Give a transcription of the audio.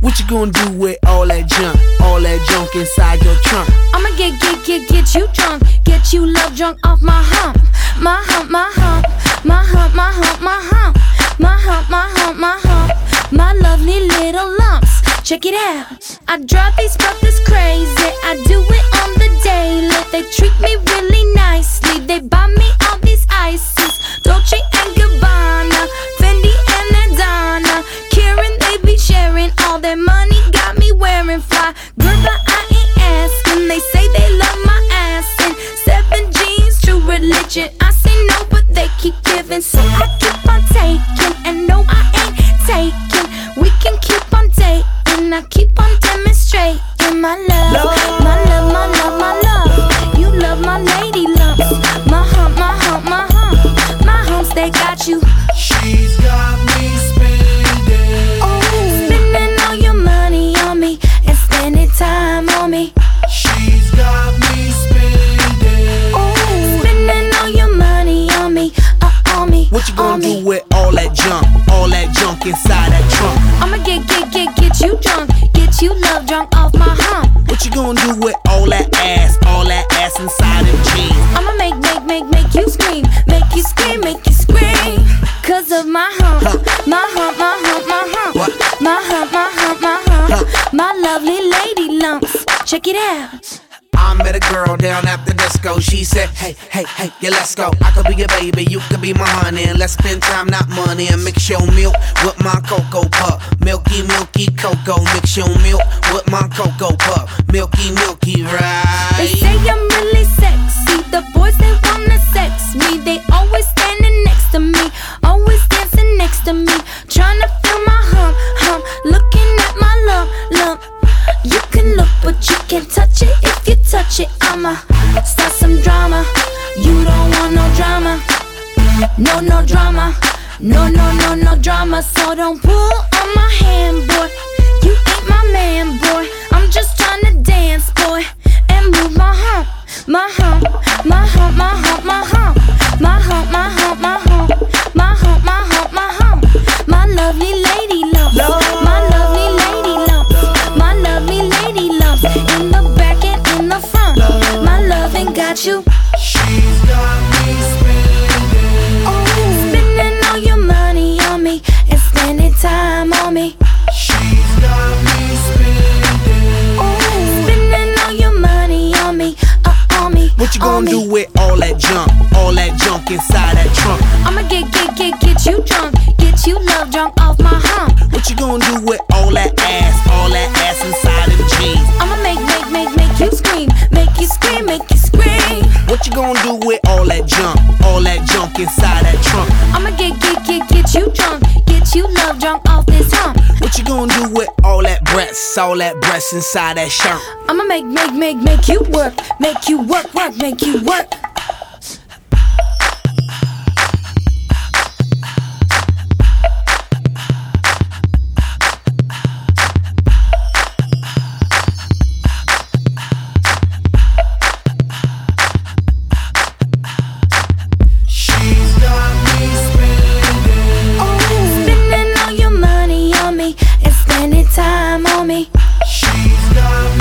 What you gonna do with all that junk inside your trunk? I'ma get you drunk, get you love drunk off my hump, my hump, my hump, my hump, my hump, my hump, my hump, my hump, my hump, my lovely little lumps. Check it out. I drive these brothers crazy. I do it on the daily. They treat me really nicely. They buy me all these ices, Dolce and Gabbana, Fendi and Adana. Karen, they be sharing all their money. Got me wearing fly. Girl, but I ain't asking. They say they love my ass and 7 jeans, true religion. I say no, but they keep giving, so I keep on taking. And no, I ain't taking. We can keep on dating. I keep on demonstrating my love, my love, my love, my love. You love my lady lumps, my hump, my hump, my hump, my humps. They got you. She's got me spending. Oh, spending all your money on me and spending time on me. She's got me spending. Oh, spending all your money on me, on me. What you gonna do with all that junk inside that trunk? I'ma get you drunk, get you love drunk off my hump. What you gonna do with all that ass inside them jeans? I'ma make you scream, make you scream, make you scream. Cause of my hump, my hump, my hump, my hump, my hump, my hump, my hump, my lovely lady lumps. Check it out. I met a girl down at the disco. She said, hey, yeah, let's go. I could be your baby, you could be my honey, and let's spend time, not money. And mix your milk with my cocoa pup. Milky, milky cocoa. Mix your milk with my cocoa pup. Milky, milky, right? They say I'm really sexy. The boys, they wanna sex me. They always standing next to me, always dancing next to me, trying to feel my hump, looking at my lump. You can look, but you can't touch it. If you touch it, I'ma start some drama. You don't want no drama. No drama. No drama. So don't pull on my hand, boy. You ain't my man, boy. I'm just trying to dance, boy, and move my hump, my hump, my hump, my hump, my hump, my hump, my hump, my hump, my hump, my hump, my hump, my lovely lady lumps, my lovely lady lumps, my lovely lady lumps, in the back and in the front. My loving got you. She's got me spending. Oh, spending all your money on me and spending time on me. She's got me spending. Oh, spending all your money on me, on me. What you gonna do with all that junk inside that trunk? I'ma get you drunk, get you love drunk off my hump. What you gonna do with all that ass inside them jeans? I'ma make you scream, make you scream, make you scream. What you gonna do with all that junk inside that trunk? I'ma get you drunk, get you love drunk off this hump. What you gonna do with all that breasts inside that shirt? I'ma make you work, make you work, make you work. Time on me. She's got